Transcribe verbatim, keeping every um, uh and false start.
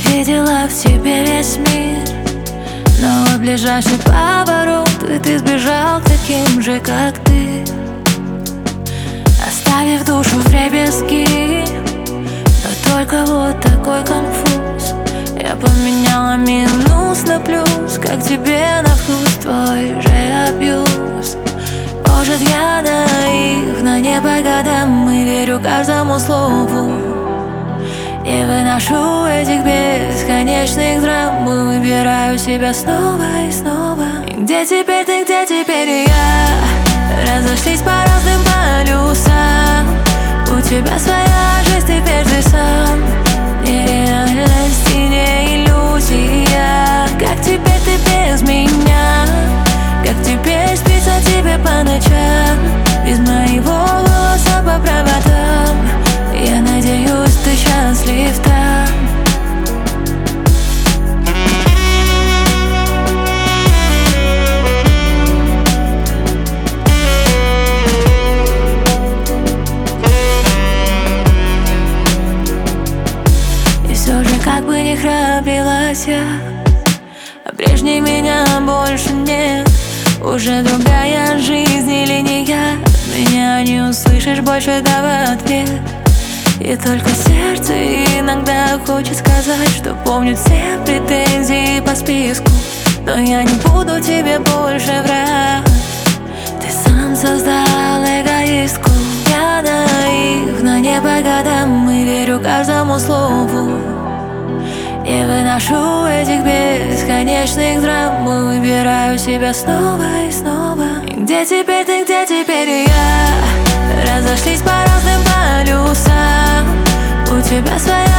видела в тебе весь мир, но в ближайший поворот и ты сбежал таким же, как ты, оставив душу вдребезги. Но только вот такой конфуз. Я поменяла минус на плюс, как тебе на вкус твой же абьюз. Может, я наивна, не по годам, и верю каждому слову. Не выношу этих бесконечных драм, выбираю себя снова и снова. И где теперь ты, где теперь я? Разошлись по разным полюсам. У тебя своя жизнь, теперь ты сам. Нереальность и не иллюзия. Как теперь ты без меня? Как теперь спится тебе по ночам? Без моего голоса по проводам. Я надеюсь, ты счастлив там. И все же, как бы ни храбрилась я, а прежней меня больше нет. Уже другая жизнь или не я? Меня не услышишь больше, да в ответ. И только сердце иногда хочет сказать, что помнит все претензии по списку. Но я не буду тебе больше врать. Ты сам создал эгоистку. Я наивна, не по годам, и верю каждому слову. Не выношу этих бесконечных драм, выбираю себя снова и снова. И где теперь ты, где теперь я? Разошлись по разным полюсам. У тебя своя